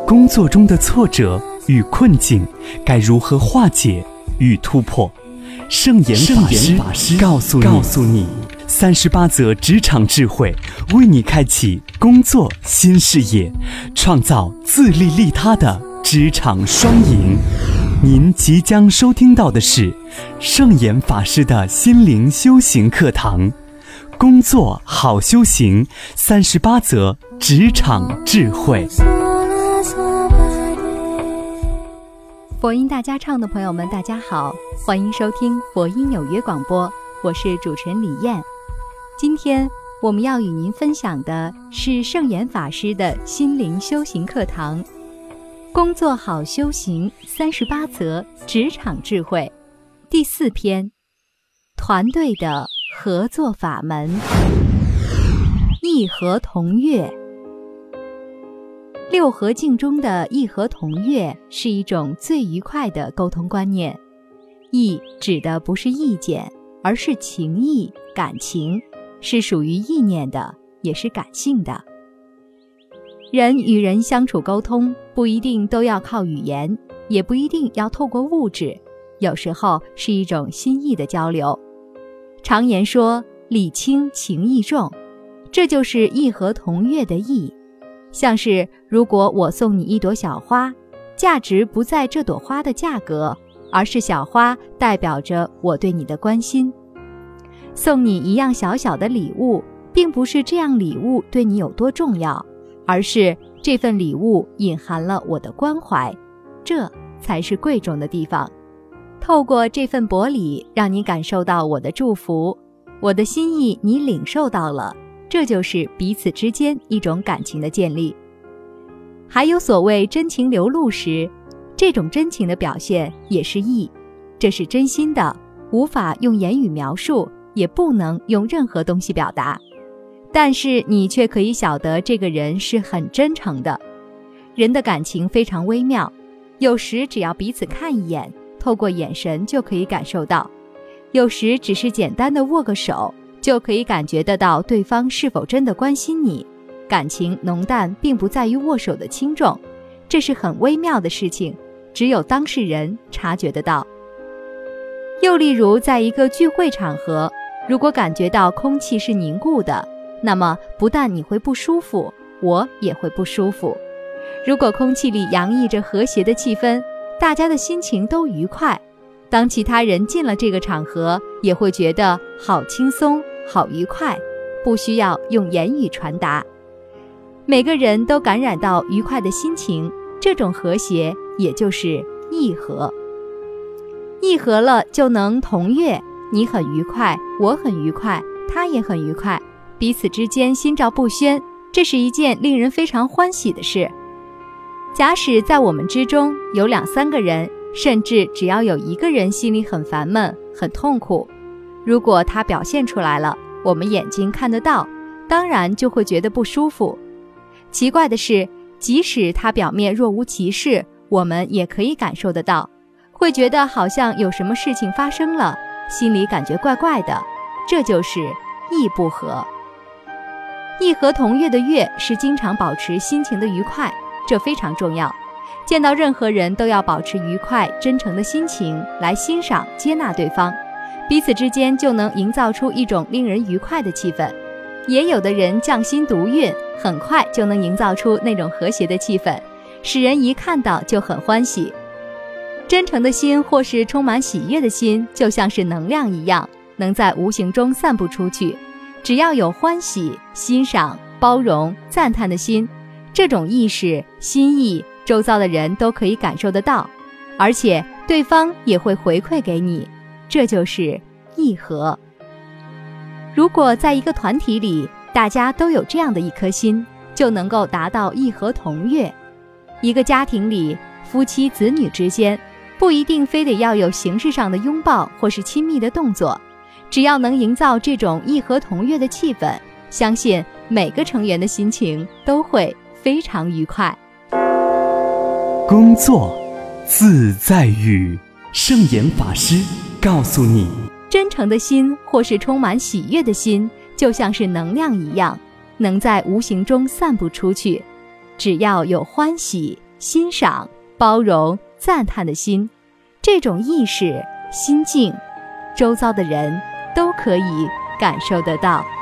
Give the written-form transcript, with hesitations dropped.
工作中的挫折与困境该如何化解与突破？圣严法师告诉你38则职场智慧，为你开启工作新视野，创造自利利他的职场双赢。您即将收听到的是圣严法师的心灵修行课堂，工作好修行38则职场智慧。 佛音大家唱的朋友们大家好，欢迎收听佛音纽约广播，我是主持人李燕。今天我们要与您分享的是圣严法师的心灵修行课堂，工作好修行38则职场智慧，第4篇，团队的合作法门。义和同悦。六合敬中的义和同悦是一种最愉快的沟通观念。义指的不是意见，而是情谊、感情，是属于意念的，也是感性的。人与人相处沟通，不一定都要靠语言，也不一定要透过物质，有时候是一种心意的交流。常言说礼轻情意重，这就是义和同悦的义。像是如果我送你一朵小花，价值不在这朵花的价格，而是小花代表着我对你的关心。送你一样小小的礼物，并不是这样礼物对你有多重要，而是这份礼物隐含了我的关怀，这才是贵重的地方。透过这份薄礼，让你感受到我的祝福，我的心意你领受到了，这就是彼此之间一种感情的建立。还有所谓真情流露时，这种真情的表现也是义，这是真心的，无法用言语描述，也不能用任何东西表达，但是你却可以晓得这个人是很真诚的。人的感情非常微妙，有时只要彼此看一眼，透过眼神就可以感受到，有时只是简单的握个手，就可以感觉得到对方是否真的关心你。感情浓淡并不在于握手的轻重，这是很微妙的事情，只有当事人察觉得到。又例如在一个聚会场合，如果感觉到空气是凝固的，那么不但你会不舒服，我也会不舒服。如果空气里洋溢着和谐的气氛，大家的心情都愉快，当其他人进了这个场合，也会觉得好轻松好愉快，不需要用言语传达。每个人都感染到愉快的心情，这种和谐也就是义和。义和了就能同悦，你很愉快，我很愉快，他也很愉快，彼此之间心照不宣，这是一件令人非常欢喜的事。假使在我们之中有2-3个人，甚至只要有一个人心里很烦闷很痛苦，如果他表现出来了，我们眼睛看得到，当然就会觉得不舒服。奇怪的是，即使他表面若无其事，我们也可以感受得到，会觉得好像有什么事情发生了，心里感觉怪怪的，这就是义不和。义和同悦的悦是经常保持心情的愉快，这非常重要。见到任何人都要保持愉快真诚的心情来欣赏接纳对方，彼此之间就能营造出一种令人愉快的气氛。也有的人匠心独运，很快就能营造出那种和谐的气氛，使人一看到就很欢喜。真诚的心或是充满喜悦的心，就像是能量一样，能在无形中散布出去。只要有欢喜、欣赏、包容、赞叹的心，这种意识、心意，周遭的人都可以感受得到，而且对方也会回馈给你，这就是义和。如果在一个团体里，大家都有这样的一颗心，就能够达到义和同悦。一个家庭里，夫妻子女之间，不一定非得要有形式上的拥抱或是亲密的动作，只要能营造这种义和同悦的气氛，相信每个成员的心情都会非常愉快。 工作自在语，圣严法师告诉你， 真诚的心或是充满喜悦的心，就像是能量一样，能在无形中散布出去。只要有欢喜、 欣赏、包容、赞叹的心。这种意识、心境，周遭的人都可以感受得到。